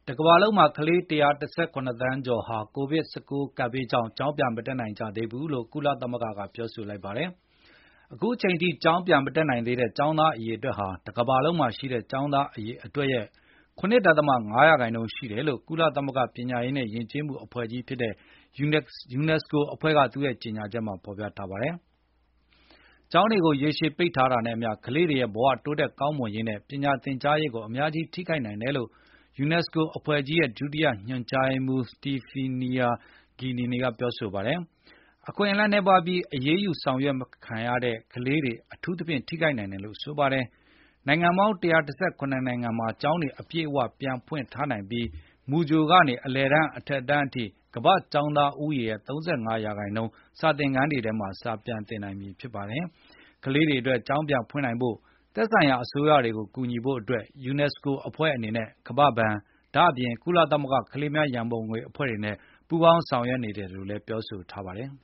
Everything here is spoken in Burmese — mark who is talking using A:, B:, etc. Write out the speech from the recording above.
A: တကမ္ဘာလုံးမှာကလေး117သန်းကျော်ဟာ COVID-19 ကပ်ဘေးကြောင့်ကျောင်းပြန်မတက်နိုင်ကြသေးဘူးလို့ကုလသမဂ္ဂကပြောဆိုလိုက်ပါတယ်။ အခုအချိန်ထိကျောင်းပြန်မတက်နိုင်သေးတဲ့ကျောင်းသားအရေအတွက်ဟာတကမ္ဘာလုံးမှာရှိတဲ့ကျောင်းသားအရေအတွက်ရဲ့ 7.5 ရာခိုင်နှုန်းရှိတယ်လို့ကုလသမဂ္ဂပညာရေးနဲ့ယဉ်ကျေးမှုအဖွဲ့ကြီးဖြစ်တဲ့ UNESCO အဖွဲ့ကသူ့ရဲ့ကြေညာချက်မှာဖေါ်ပြထားပါတယ်။ ကျောင်းတွေကိုရေရှည်ပိတ်ထားတာနဲ့အမျှကလေးတွေရဲ့ဘဝတိုးတက်ကောင်းမွန်ရေးနဲ့ပညာသင်ကြားရေးကိုအများကြီးထိခိုက်နိုင်တယ်လို့ UNESCO အဖွဲ့ကြီးရဲ့ဒုတိယညွှန်ကြားရေးမှူး Stefania Gellini ကပြောဆိုပါတယ်။ အခွင့်အလမ်းနည်းပါးပြီးအရေးယူဆောင်ရွက်ခံရတဲ့ကလေးတွေအထူးသဖြင့်ထိခိုက်နိုင်တယ်လို့ဆိုပါတယ်။ နိုင်ငံပေါင်း117နိုင်ငံမှာကျောင်းတွေအပြည့်အဝပြန်ဖွင့်ထားနိုင်ပြီးမူကြိုကနေအလယ်တန်းအထက်တန်းအထိကမ္ဘာ့ကျောင်းသားဦးရေရဲ့ 35 ရာခိုင်နှုန်းစာသင်ခန်းတွေထဲမှာစာပြန်သင်နိုင်ပြီဖြစ်ပါတယ်။ ကလေးတွေအတွက်ကျောင်းပြန်ဖွင့်နိုင်ဖို့သက်ဆိုင်ရာအစိုးရတွေကိုကူညီဖို့အတွက် UNESCO အဖွဲ့အနေနဲ့ကမ္ဘာ့ဘဏ်ဒါ့အပြင်ကုလသမဂ္ဂကလေးများရန်ပုံငွေအဖွဲ့တွေနဲ့ပူးပေါင်းဆောင်ရွက်နေတယ်လို့လည်းပြောဆိုထားပါတယ်။